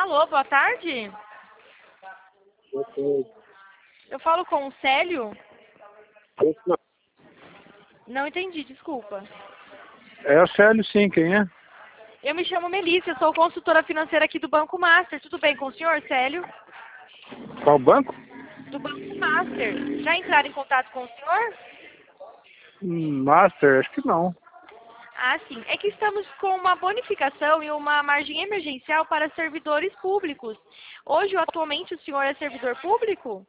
Alô, boa tarde. Ok. Eu falo com o Célio? Esse não. Não entendi, desculpa. É o Célio, sim, quem é? Eu me chamo Melissa, eu sou consultora financeira aqui do Banco Master. Tudo bem com o senhor, Célio? Qual banco? Do Banco Master. Já entraram em contato com o senhor? Master, acho que não. Ah, sim. É que estamos com uma bonificação e uma margem emergencial para servidores públicos. Hoje, atualmente, o senhor é servidor público?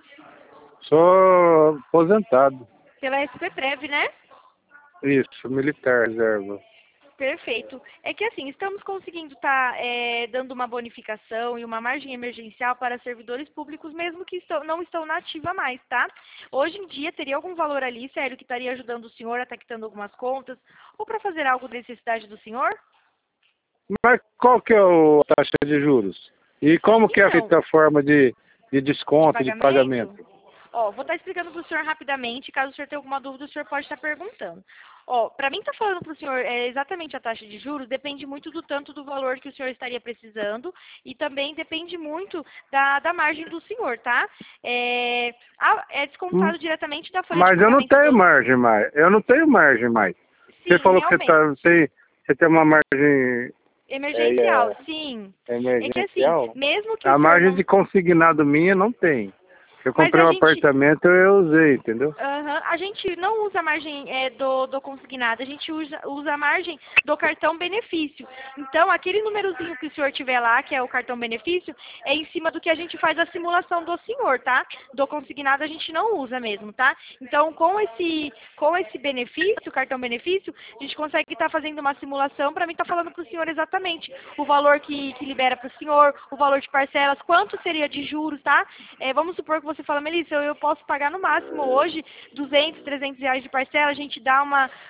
Sou aposentado. Pela SPPrev, né? Isso, militar, reserva. Perfeito. É que assim, estamos conseguindo estar dando uma bonificação e uma margem emergencial para servidores públicos, mesmo que não estão na ativa mais, tá? Hoje em dia, teria algum valor ali, sério, que estaria ajudando o senhor a estar quitando algumas contas, ou para fazer algo de necessidade do senhor? Mas qual que é a taxa de juros? E como que é Então, feita a forma de de desconto, de pagamento? pagamento? Ó, vou estar explicando para o senhor rapidamente, caso o senhor tenha alguma dúvida, o senhor pode estar perguntando. Ó, para mim estar falando para o senhor exatamente a taxa de juros, depende muito do tanto do valor que o senhor estaria precisando e também depende muito da margem do senhor, tá? É Hum, descontado diretamente da folha de Mas eu não pagamento tenho do... margem mais. Eu não tenho margem mais. Você Sim, falou que realmente. você tem uma margem Emergencial, sim. É que assim, emergencial. mesmo que o A senhor margem não... de consignado minha não tem. Eu Mas comprei a um gente... apartamento, eu usei, entendeu? Aham. A gente não usa a margem do consignado, a gente usa a margem do cartão benefício. Então, aquele númerozinho que o senhor tiver lá, que é o cartão benefício, é em cima do que a gente faz a simulação do senhor, tá? Do consignado a gente não usa mesmo, tá? Então, com esse benefício, cartão benefício, a gente consegue estar fazendo uma simulação para mim estar falando para o senhor exatamente o valor que libera para o senhor, o valor de parcelas, quanto seria de juros, tá? Vamos supor que você fala, Melissa, eu posso pagar no máximo hoje 200, 300 reais de parcela, a gente dá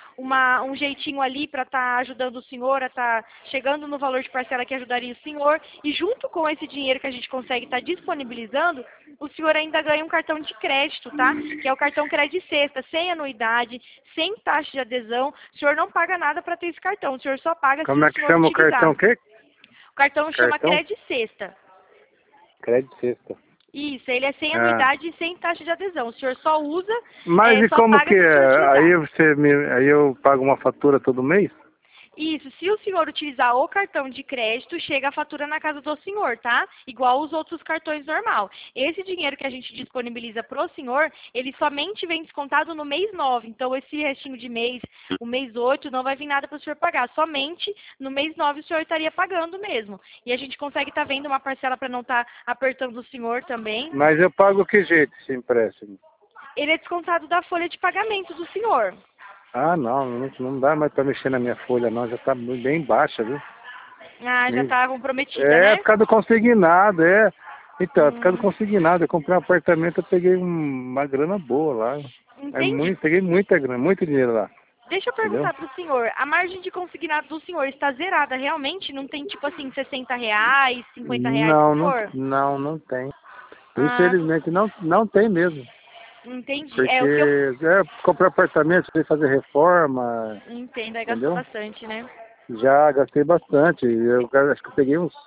um jeitinho ali para estar ajudando o senhor a estar chegando no valor de parcela que ajudaria o senhor, e junto com esse dinheiro que a gente consegue estar disponibilizando, o senhor ainda ganha um cartão de crédito, tá? Que é o cartão Crédito Sexta, sem anuidade, sem taxa de adesão, o senhor não paga nada para ter esse cartão, o senhor só paga se Como o é que senhor chama o cartão? utilizar. O quê? O cartão chama Cartão? Crédito Sexta. Crédito sexta. Isso, ele é sem Ah. anuidade e sem taxa de adesão. O senhor só usa, Mas e só como paga que se o senhor é? utilizar. Aí eu pago uma fatura todo mês? Isso, se o senhor utilizar o cartão de crédito, chega a fatura na casa do senhor, tá? Igual os outros cartões normal. Esse dinheiro que a gente disponibiliza pro senhor, ele somente vem descontado no mês 9. Então, esse restinho de mês, o mês 8, não vai vir nada para o senhor pagar. Somente no mês 9 o senhor estaria pagando mesmo. E a gente consegue estar vendo uma parcela para não estar apertando o senhor também. Mas eu pago que jeito esse empréstimo? Ele é descontado da folha de pagamento do senhor. Ah, não dá mais para mexer na minha folha, não. Já tá bem baixa, viu? Ah, já tá comprometida, É, né? por causa do consignado, é. Então, por causa do Hum, consignado. Eu comprei um apartamento, eu peguei uma grana boa lá. entendi. Peguei muita grana, muito dinheiro lá. Deixa eu Entendeu? perguntar pro senhor, a margem de consignado do senhor está zerada realmente? Não tem tipo assim, 60 reais, 50 reais, senhor? Não tem. Ah, Infelizmente não tem mesmo. entendi. É Porque o que eu comprei apartamento, precisei fazer reforma, entendo, aí gastou entendeu? bastante, né? Já gastei bastante. Acho que eu peguei uns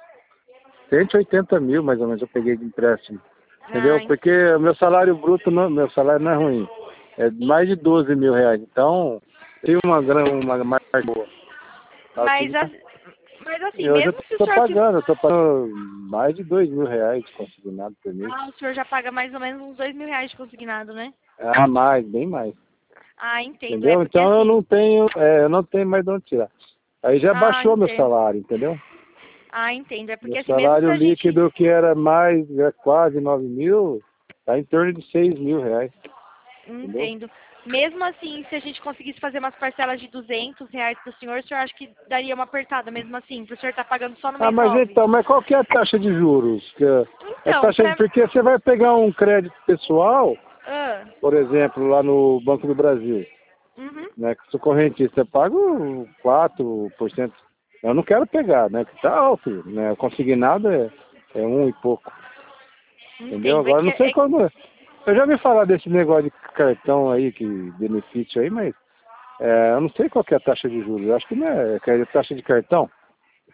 180 mil, mais ou menos, eu peguei de empréstimo. Entendeu? Ah, Porque o meu salário bruto, meu salário não é ruim. É mais de 12 mil reais. Então, tem uma margem boa. mas, Assim, mas assim, eu já mesmo se o senhor eu tô pagando mais de 2 mil reais de consignado por mês. o senhor já paga mais ou menos uns 2.000 reais de consignado, né? Ah, mais, bem mais. Ah, entendo. É Entendeu? porque Então assim, eu não tenho mais de onde tirar. Aí já baixou meu entendo. salário, entendeu? Ah, entendo. É Meu porque assim, mesmo se salário a gente líquido, que era mais, quase 9 mil, tá em torno de 6 mil reais, entendeu? entendo. Mesmo assim, se a gente conseguisse fazer umas parcelas de 200 reais para o senhor acha que daria uma apertada mesmo assim, para o senhor estar pagando só no Ah, mês mas 9? então, mas qual que é a taxa de juros? Então, Porque você vai pegar um crédito pessoal, Ah, por exemplo, lá no Banco do Brasil, uhum, né, que sou correntista, eu pago 4%. Eu não quero pegar, né, que tá alto, né, o consignado é um e pouco, entendeu? entendo. Agora, não sei como. Eu já ouvi falar desse negócio de cartão aí, que benefício aí, mas eu não sei qual que é a taxa de juros. Eu acho que não é taxa de cartão.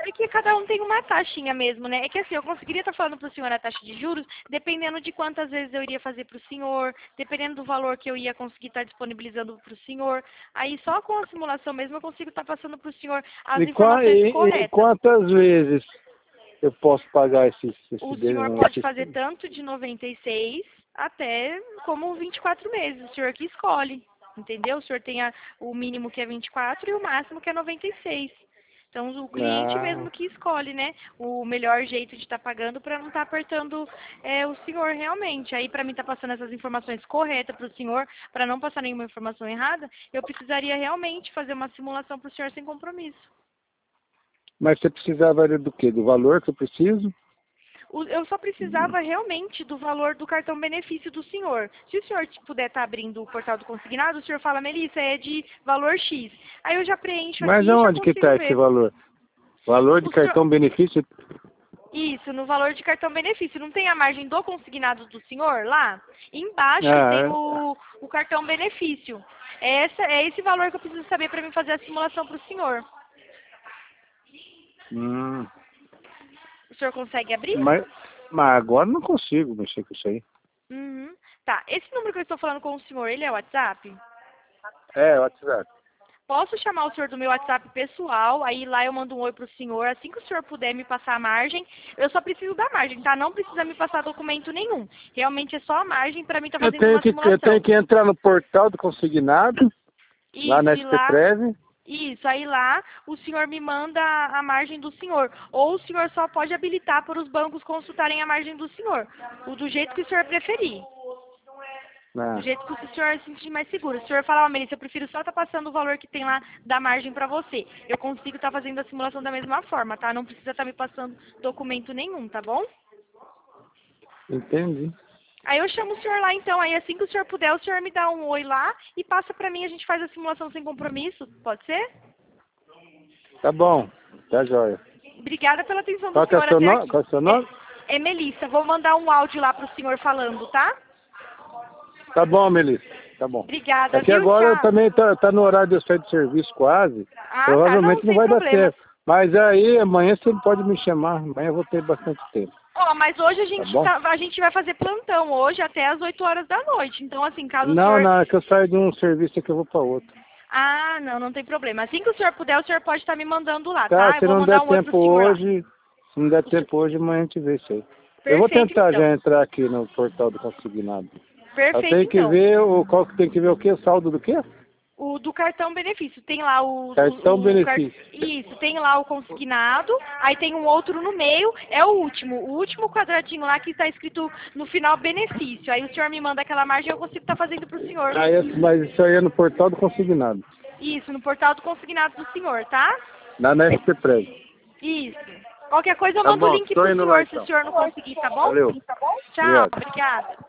É que cada um tem uma taxinha mesmo, né? É que assim, eu conseguiria estar falando para o senhor a taxa de juros, dependendo de quantas vezes eu iria fazer para o senhor, dependendo do valor que eu ia conseguir estar disponibilizando para o senhor. Aí só com a simulação mesmo eu consigo estar passando para o senhor as informações E corretas. quantas vezes eu posso pagar O senhor pode fazer tanto de 96 até como 24 meses, o senhor que escolhe, entendeu? O senhor tem o mínimo que é 24 e o máximo que é 96. Então, o cliente mesmo que escolhe, né, o melhor jeito de estar pagando para não estar apertando o senhor realmente. Aí, para mim estar passando essas informações corretas para o senhor, para não passar nenhuma informação errada, eu precisaria realmente fazer uma simulação para o senhor sem compromisso. Mas você precisava do quê? Do valor que eu preciso? Eu só precisava realmente do valor do cartão benefício do senhor. Se o senhor puder estar abrindo o portal do consignado, o senhor fala, Melissa, é de valor X. Aí eu já preencho aqui Mas e já aonde que consigo está ver. esse valor? Valor de cartão benefício? Isso, no valor de cartão benefício. Não tem a margem do consignado do senhor lá? Embaixo tem o cartão benefício. É esse valor que eu preciso saber para mim fazer a simulação para o senhor. O senhor consegue abrir? Mas agora não consigo mexer com isso aí. Uhum. Tá, esse número que eu estou falando com o senhor, ele é o WhatsApp? É, WhatsApp. Posso chamar o senhor do meu WhatsApp pessoal, aí lá eu mando um oi pro senhor, assim que o senhor puder me passar a margem, eu só preciso da margem, tá? Não precisa me passar documento nenhum. Realmente é só a margem para mim estar fazendo uma simulação. Eu tenho que entrar no portal do consignado, isso, lá na SPPrev. Isso, aí lá o senhor me manda a margem do senhor. Ou o senhor só pode habilitar para os bancos consultarem a margem do senhor. Do jeito que o senhor preferir. Do jeito que o senhor se sentir mais seguro. Se o senhor falar, Melissa, eu prefiro só estar passando o valor que tem lá da margem para você. Eu consigo estar fazendo a simulação da mesma forma, tá? Não precisa estar me passando documento nenhum, tá bom? Entendi. Aí eu chamo o senhor lá então. Aí assim que o senhor puder, o senhor me dá um oi lá e passa para mim, a gente faz a simulação sem compromisso. Pode ser? Tá bom. Tá jóia. Obrigada pela atenção do Qual senhor até aqui. Qual é o seu nome? É Melissa. Vou mandar um áudio lá pro senhor falando, tá? Tá bom, Melissa. Tá bom. Obrigada, Aqui viu? agora Tchau. também tá no horário de eu sair de serviço quase. Ah, Provavelmente tá. não vai Sem dar problema. certo. Mas aí amanhã você pode me chamar. Amanhã eu vou ter bastante tempo. Ó, mas hoje Tá a gente vai fazer plantão hoje até as 8 horas da noite. Então, assim, caso o Não, senhor... não, é que eu saio de um serviço que eu vou para outro. Ah, não tem problema. Assim que o senhor puder, o senhor pode estar me mandando lá, Tá, tá? Eu se vou não mandar der um oi pro tempo senhor lá. hoje, se não der tempo hoje, amanhã a gente vê isso aí. Eu vou Perfeito, tentar então. já entrar aqui no portal do consignado. Eu Perfeito, tenho que então. ver tem que ver o quê? O saldo do quê? O do cartão benefício. Tem lá Cartão benefício. Isso, tem lá o consignado, aí tem um outro no meio, é o último quadradinho lá que está escrito no final benefício. Aí o senhor me manda aquela margem e eu consigo estar fazendo para o senhor. Mas isso aí é no portal do consignado. Isso, no portal do consignado do senhor, tá? Na SPPrev. Isso. Qualquer coisa eu Tá mando bom, o link tô pro indo senhor, lá, se então. o senhor não conseguir, tá bom? Valeu. Tchau, Obrigado. obrigada.